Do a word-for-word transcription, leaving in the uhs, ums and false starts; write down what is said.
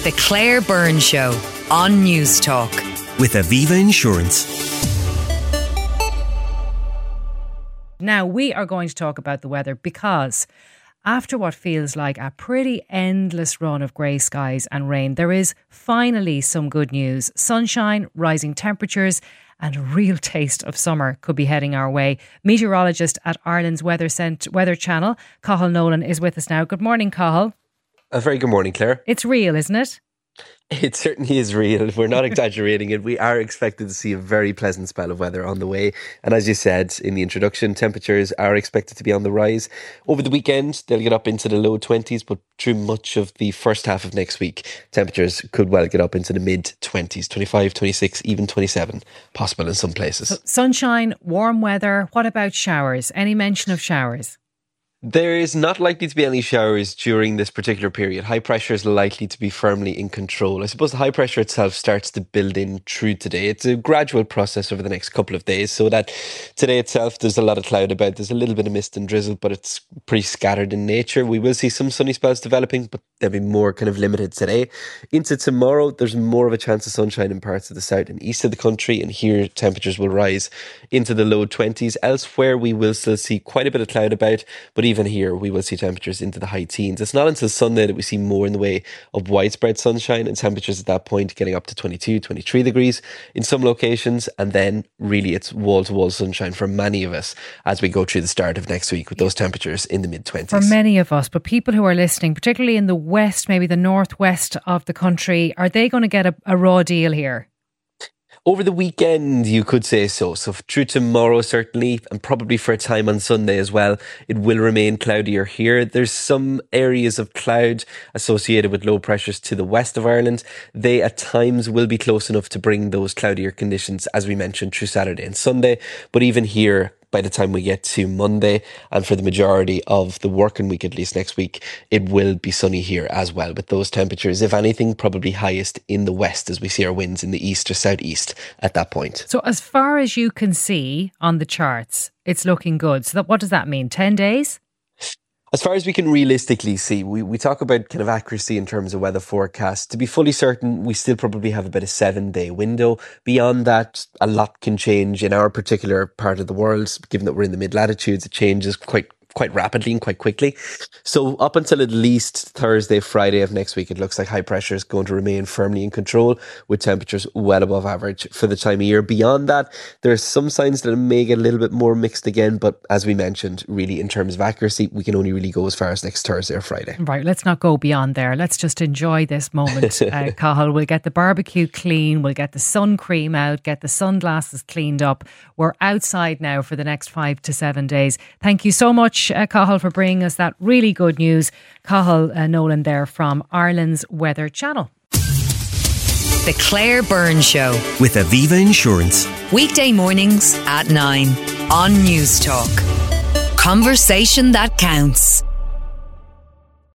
The Claire Byrne Show on News Talk. With Aviva Insurance. Now we are going to talk about the weather because after what feels like a pretty endless run of grey skies and rain, there is finally some good news. Sunshine, rising temperatures and a real taste of summer could be heading our way. Meteorologist at Ireland's Weather Cent- Weather Channel, Cathal Nolan, is with us now. Good morning, Cathal. A very good morning, Claire. It's real, isn't it? It certainly is real. We're not exaggerating it. We are expected to see a very pleasant spell of weather on the way. And as you said in the introduction, temperatures are expected to be on the rise. Over the weekend, they'll get up into the low twenties, but through much of the first half of next week, temperatures could well get up into the mid twenties, twenty-five, twenty-six, even twenty-seven, possible in some places. So, sunshine, warm weather. What about showers? Any mention of showers? There is not likely to be any showers during this particular period. High pressure is likely to be firmly in control. I suppose the high pressure itself starts to build in through today. It's a gradual process over the next couple of days, so that today itself there's a lot of cloud about. There's a little bit of mist and drizzle, but it's pretty scattered in nature. We will see some sunny spells developing, but they'll be more kind of limited today. Into tomorrow, there's more of a chance of sunshine in parts of the south and east of the country, and here temperatures will rise into the low twenties. Elsewhere, we will still see quite a bit of cloud about, but even here we will see temperatures into the high teens. It's not until Sunday that we see more in the way of widespread sunshine, and temperatures at that point getting up to twenty-two, twenty-three degrees in some locations, and then really it's wall-to-wall sunshine for many of us as we go through the start of next week with those temperatures in the mid-twenties. For many of us, but people who are listening, particularly in the west, maybe the northwest of the country, are they going to get a, a raw deal here? Over the weekend, you could say so. So through tomorrow, certainly, and probably for a time on Sunday as well, it will remain cloudier here. There's some areas of cloud associated with low pressures to the west of Ireland. They at times will be close enough to bring those cloudier conditions, as we mentioned, through Saturday and Sunday. But even here, by the time we get to Monday, and for the majority of the working week, at least next week, it will be sunny here as well, with those temperatures, if anything, probably highest in the west as we see our winds in the east or southeast at that point. So as far as you can see on the charts, it's looking good. So that, what does that mean? ten days? As far as we can realistically see, we, we talk about kind of accuracy in terms of weather forecasts. To be fully certain, we still probably have about a seven day window. Beyond that, a lot can change in our particular part of the world. Given that we're in the mid latitudes, it changes quite quite rapidly and quite quickly. So up until at least Thursday, Friday of next week, it looks like high pressure is going to remain firmly in control with temperatures well above average for the time of year. Beyond that, there's some signs that it may get a little bit more mixed again, but as we mentioned, really in terms of accuracy, we can only really go as far as next Thursday or Friday. Right, let's not go beyond there. Let's just enjoy this moment, uh, Cathal. We'll get the barbecue clean, we'll get the sun cream out, get the sunglasses cleaned up. We're outside now for the next five to seven days. Thank you so much, Uh, Cathal, for bringing us that really good news. Cathal uh, Nolan there from Ireland's Weather Channel. The Claire Byrne Show. With Aviva Insurance. Weekday mornings at nine on News Talk. Conversation that counts.